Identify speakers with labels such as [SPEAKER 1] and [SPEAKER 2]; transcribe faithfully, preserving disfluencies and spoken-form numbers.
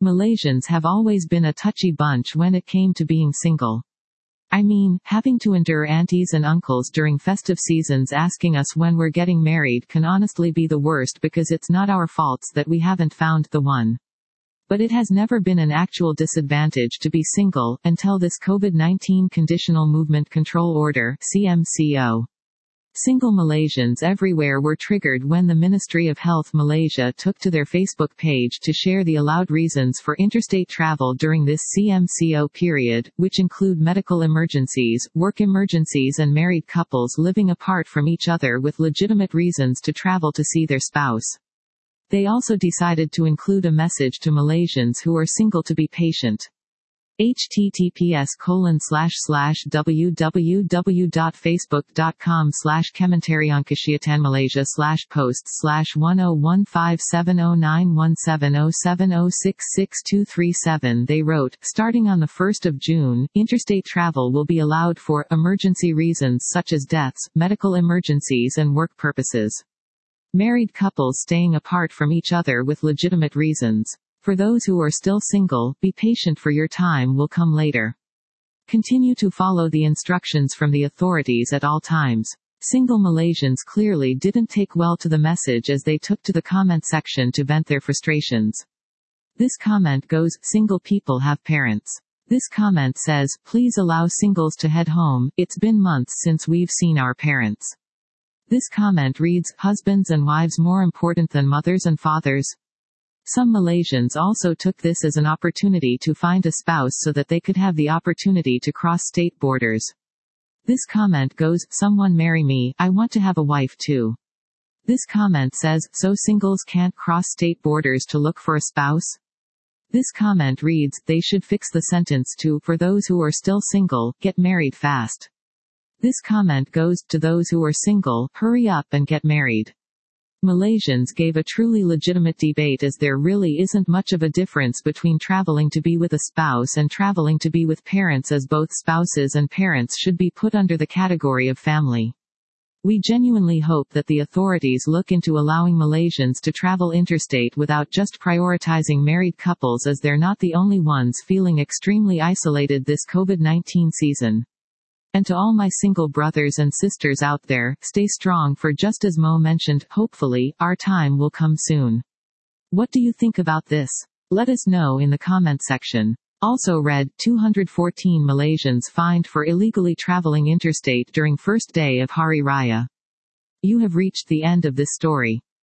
[SPEAKER 1] Malaysians have always been a touchy bunch when it came to being single. I mean, having to endure aunties and uncles during festive seasons asking us when we're getting married can honestly be the worst, because it's not our faults that we haven't found the one. But it has never been an actual disadvantage to be single, until this COVID nineteen Conditional Movement Control Order (C M C O). Single Malaysians everywhere were triggered when the Ministry of Health Malaysia took to their Facebook page to share the allowed reasons for interstate travel during this C M C O period, which include medical emergencies, work emergencies and married couples living apart from each other with legitimate reasons to travel to see their spouse. They also decided to include a message to Malaysians who are single to be patient. https colon slash slash www.facebook.com slash kementeriankesehatan slash posts slash one oh one five seven oh nine one seven oh seven oh six six two three seven. They wrote, starting on the first of June, interstate travel will be allowed for emergency reasons such as deaths, medical emergencies and work purposes. Married couples staying apart from each other with legitimate reasons. For those who are still single, be patient, for your time will come later. Continue to follow the instructions from the authorities at all times. Single Malaysians clearly didn't take well to the message, as they took to the comment section to vent their frustrations. This comment goes, "Single people have parents." This comment says, "Please allow singles to head home, it's been months since we've seen our parents." This comment reads, "Husbands and wives more important than mothers and fathers?" Some Malaysians also took this as an opportunity to find a spouse so that they could have the opportunity to cross state borders. This comment goes, "Someone marry me, I want to have a wife too." This comment says, "So singles can't cross state borders to look for a spouse?" This comment reads, "They should fix the sentence to, for those who are still single, get married fast." This comment goes, to those who are single, hurry up and get married. Malaysians gave a truly legitimate debate, as there really isn't much of a difference between traveling to be with a spouse and traveling to be with parents, as both spouses and parents should be put under the category of family. We genuinely hope that the authorities look into allowing Malaysians to travel interstate without just prioritizing married couples, as they're not the only ones feeling extremely isolated this COVID nineteen season. And to all my single brothers and sisters out there, stay strong, for just as Mo mentioned, hopefully, our time will come soon. What do you think about this? Let us know in the comment section. Also read, two hundred fourteen Malaysians fined for illegally traveling interstate during first day of Hari Raya. You have reached the end of this story.